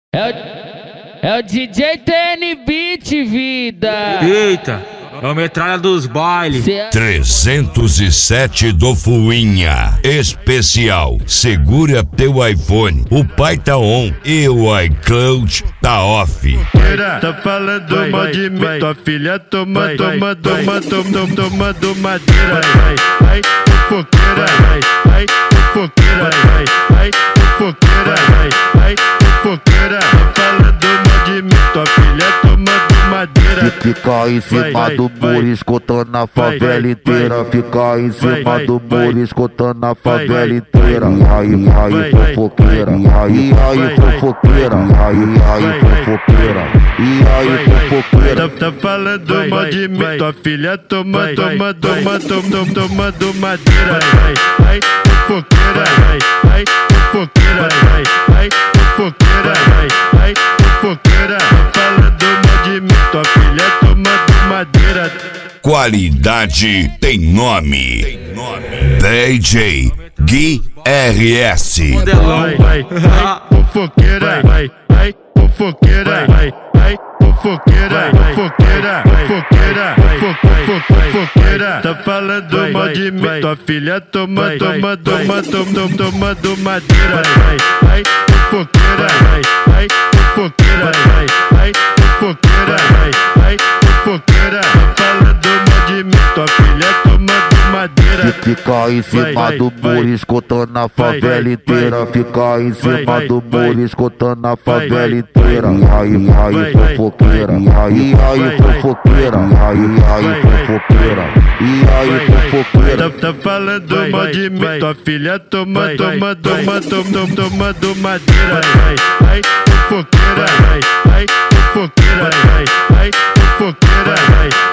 É o DJ TN Beat, vida. Eita, é o metralha dos bailes. 307 do Fuinha. Especial. Segura teu iPhone. O pai tá on e o iCloud tá off. Tá falando mal de mim, tua filha toma do madeira. Ai, fofoqueira, ai, fofoqueira, ai, fofoqueira, ai, fofoqueira. Tá falando mal de mim, tua filha toma do madeira. Fica em cima do muro escutando a favela inteira. Fica em cima do muro escutando a favela inteira. Ai, fofoqueira, ai, fofoqueira, ai, fofoqueira, ai, fofoqueira. Tá falando mal de mim, tua filha toma do madeira. Ai, fofoqueira, ai, fofoqueira, ai, fofoqueira, ai, fofoqueira. Tá falando mal de mim, tua filha toma do madeira. Qualidade tem nome. DJ Gui RS. Ai, fofoqueira, ai, fofoqueira, ai, fofoqueira, fofoqueira, fofoqueira, fofoqueira. Tá falando mal de mim, tua filha toma do madeira. Ai, fofoqueira, ai, fofoqueira, ai, fofoqueira, ai, fofoqueira. Tá falando mal de mim, tua filha toma do madeira. Fica em cima do muro escutando a favela inteira. Fica em cima do muro escutando a favela inteira. Ai, fofoqueira, ai, fofoqueira, ai, fofoqueira, ai, fofoqueira. Tá falando mal de mim, tua filha toma do madeira. Ai, fofoqueira, ai, fofoqueira, ai, fofoqueira, ai.